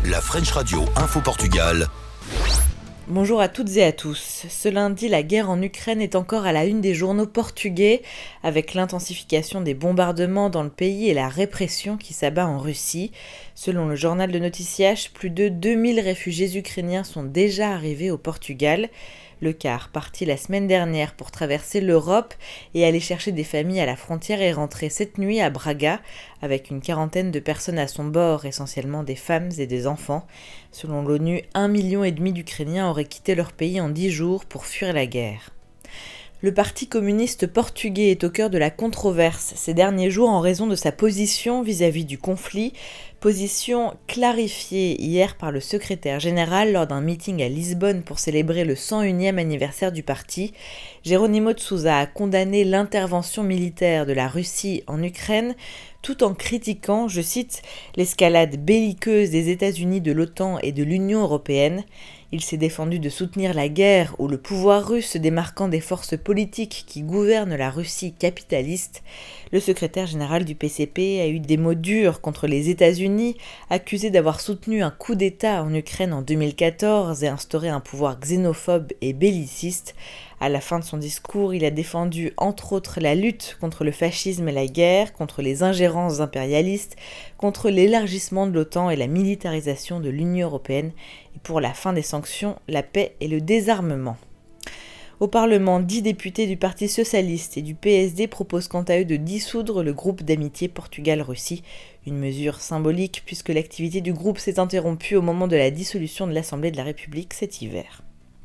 La French Radio Info Portugal. Bonjour à toutes et à tous. Ce lundi, la guerre en Ukraine est encore à la une des journaux portugais, avec l'intensification des bombardements dans le pays et la répression qui s'abat en Russie. Selon le journal de Noticias, plus de 2000 réfugiés ukrainiens sont déjà arrivés au Portugal. Le car, parti la semaine dernière pour traverser l'Europe et aller chercher des familles à la frontière, est rentré cette nuit à Braga, avec une quarantaine de personnes à son bord, essentiellement des femmes et des enfants. Selon l'ONU, 1,5 million d'Ukrainiens auraient quitté leur pays en 10 jours pour fuir la guerre. Le Parti communiste portugais est au cœur de la controverse ces derniers jours en raison de sa position vis-à-vis du conflit, position clarifiée hier par le secrétaire général lors d'un meeting à Lisbonne pour célébrer le 101e anniversaire du parti. Jerónimo de Sousa a condamné l'intervention militaire de la Russie en Ukraine, tout en critiquant, je cite, l'escalade belliqueuse des États-Unis, de l'OTAN et de l'Union européenne. Il s'est défendu de soutenir la guerre où le pouvoir russe se démarquant des forces politiques qui gouvernent la Russie capitaliste. Le secrétaire général du PCP a eu des mots durs contre les États-Unis, accusés d'avoir soutenu un coup d'État en Ukraine en 2014 et instauré un pouvoir xénophobe et belliciste. À la fin de son discours, il a défendu entre autres la lutte contre le fascisme et la guerre, contre les ingérences impérialistes, contre l'élargissement de l'OTAN et la militarisation de l'Union européenne, et pour la fin des sanctions, la paix et le désarmement. Au Parlement, 10 députés du Parti socialiste et du PSD proposent quant à eux de dissoudre le groupe d'amitié Portugal-Russie, une mesure symbolique puisque l'activité du groupe s'est interrompue au moment de la dissolution de l'Assemblée de la République cet hiver.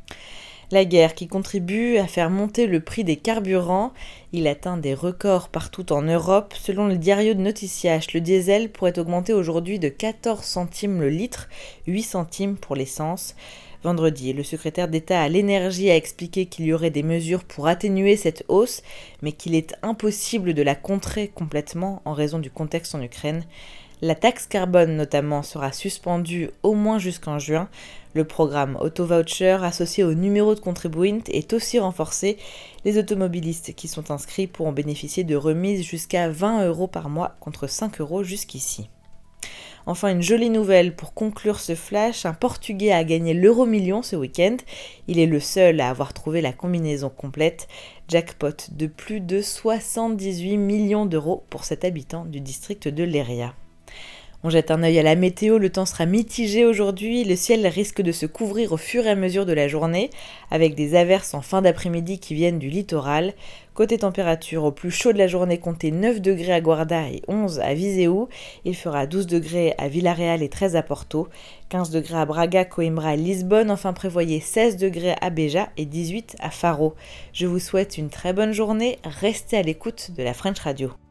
La guerre qui contribue à faire monter le prix des carburants, il atteint des records partout en Europe. Selon le Diario de Noticias, le diesel pourrait augmenter aujourd'hui de 14 centimes le litre, 8 centimes pour l'essence. Vendredi, le secrétaire d'État à l'énergie a expliqué qu'il y aurait des mesures pour atténuer cette hausse, mais qu'il est impossible de la contrer complètement en raison du contexte en Ukraine. La taxe carbone notamment sera suspendue au moins jusqu'en juin. Le programme Auto-Voucher associé au numéro de contribuant est aussi renforcé. Les automobilistes qui sont inscrits pourront bénéficier de remises jusqu'à 20 € par mois contre 5 € jusqu'ici. Enfin, une jolie nouvelle pour conclure ce flash, un Portugais a gagné l'euro-million ce week-end. Il est le seul à avoir trouvé la combinaison complète. Jackpot de plus de 78 millions d'euros pour cet habitant du district de Leiria. On jette un œil à la météo, le temps sera mitigé aujourd'hui, le ciel risque de se couvrir au fur et à mesure de la journée, avec des averses en fin d'après-midi qui viennent du littoral. Côté température, au plus chaud de la journée, comptez 9 degrés à Guarda et 11 à Viseu. Il fera 12 degrés à Villarreal et 13 à Porto, 15 degrés à Braga, Coimbra et Lisbonne. Enfin, prévoyez 16 degrés à Beja et 18 à Faro. Je vous souhaite une très bonne journée, restez à l'écoute de la French Radio.